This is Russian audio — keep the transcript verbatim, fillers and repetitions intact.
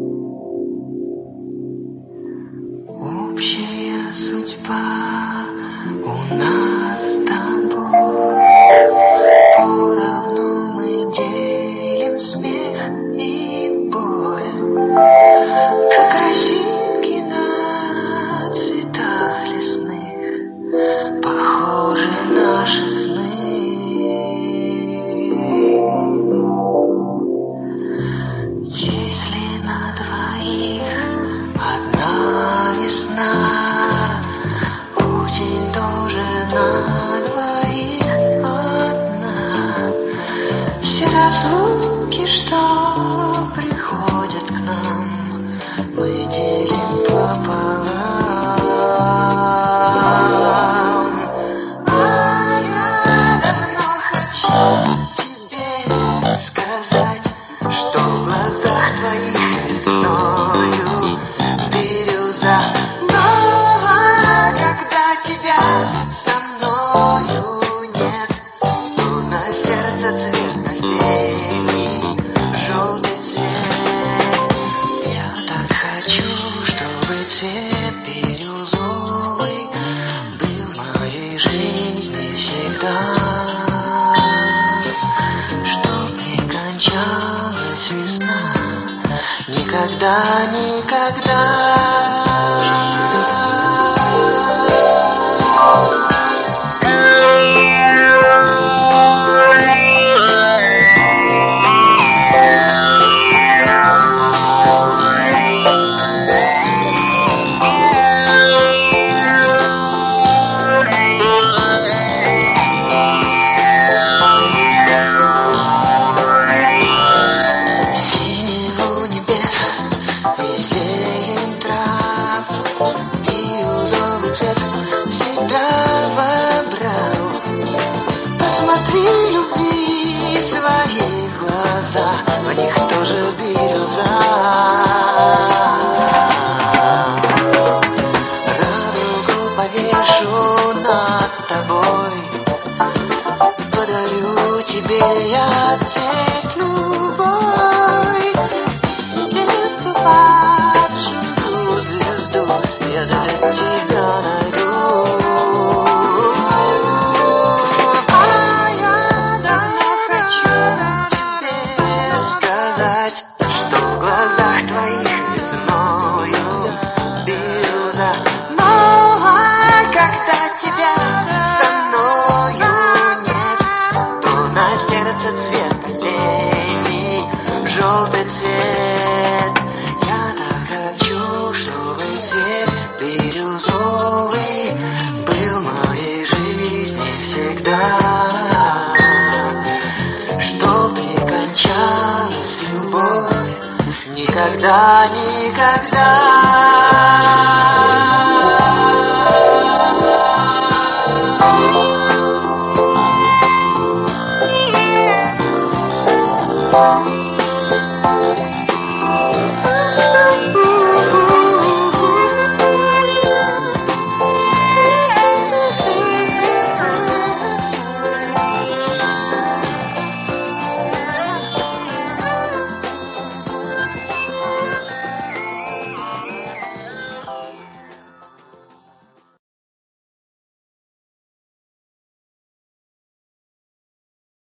Общая судьба у нас с тобой, поровну мы делим смех и боль, как росинки на цветах лесных, похожи наши сны. Если на двоих одна весна, осень тоже на двоих одна. Все разлуки, что приходят к нам, мы делим пополам. А я давно хочу тебе сказать, что в глазах твоих весною бирюза. Но когда тебя со мною нет, то на сердце цвет осенний, желтый цвет. Я так хочу, чтобы цвет бирюзовый был в моей жизни всегда, чтоб не кончалась весна никогда, никогда. Синеву небес и зелень трав, бирюзовый цвет в себя вобрал. Посмотри, люби свои глаза, в них тоже бирюза. Радугу повешу над тобой, подарю тебе я цвет любой. Небесу падшую звезду я для тебя найду. А я давно хочу тебе сказать, что в глазах твоих весною бирюза. Но когда тебя со мною нет, то на сердце цвет осенний, желтый цвет. Я так хочу, чтобы цвет бирюзовый был в моей жизни всегда, чтоб не кончалась любовь никогда, никогда.